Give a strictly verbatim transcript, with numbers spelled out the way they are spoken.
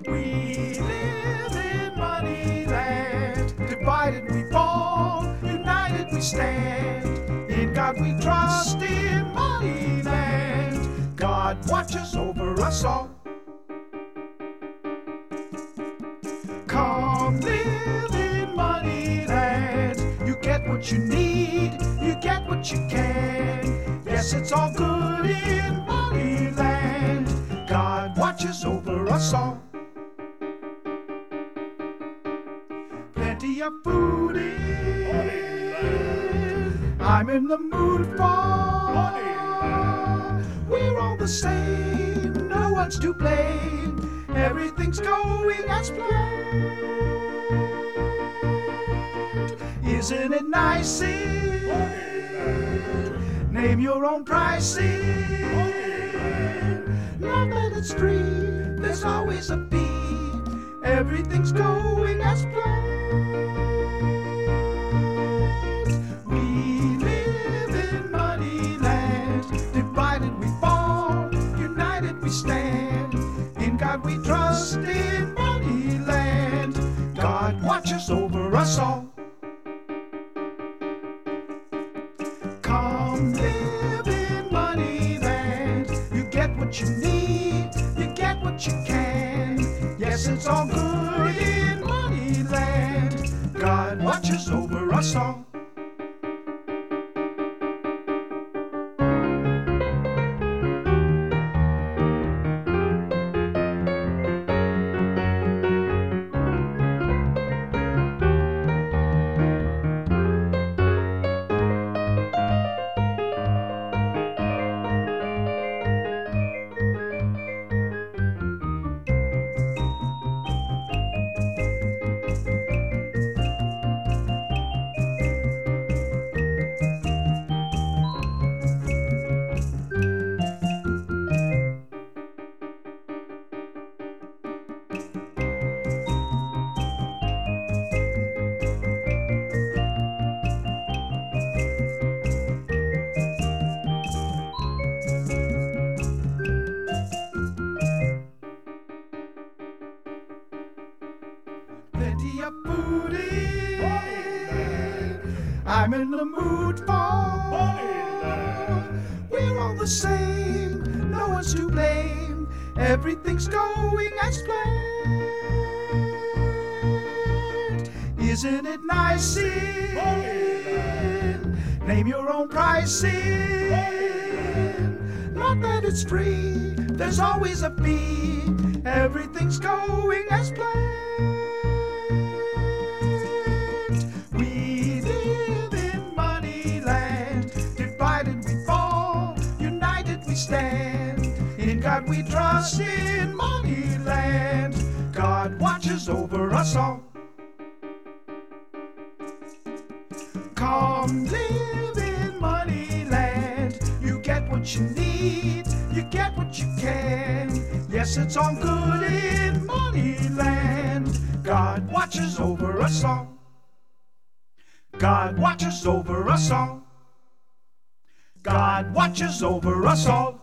We live in Moneyland. Divided we fall, united we stand. In God we trust, in Moneyland. God watches over us all. Come live in Moneyland. You get what you need, you get what you can. Yes, it's all good in Moneyland. God watches over us all. Plenty of food in Moneyland. I'm in the mood for Moneyland. We're all the same, no one's to blame. Everything's going as planned. Isn't it nice? Moneyland. Name your own pricing. Not that it's free, there's always a fee. Everything's going as planned. We live in Moneyland. Divided we fall, united we stand. In God we trust, in Moneyland. God watches over us all. Come live in Moneyland. You get what you need, you get what you can. Yes, it's all good in Moneyland. God watches over us all. Plenty of food in Moneyland. I'm in the mood for Moneyland. We're all the same, no one's to blame. Everything's going as planned. Isn't it nice? Moneyland. Name your own pricing. Moneyland. Not that it's free, there's always a fee. Everything's going as planned. We live in Moneyland. Divided we fall, united we stand. In God we trust, in Moneyland. God watches over us all. Come live in Moneyland. You get what you need, you get what you can. Yes, it's all good in Moneyland. God watches over us all. God watches over us all. God watches over us all.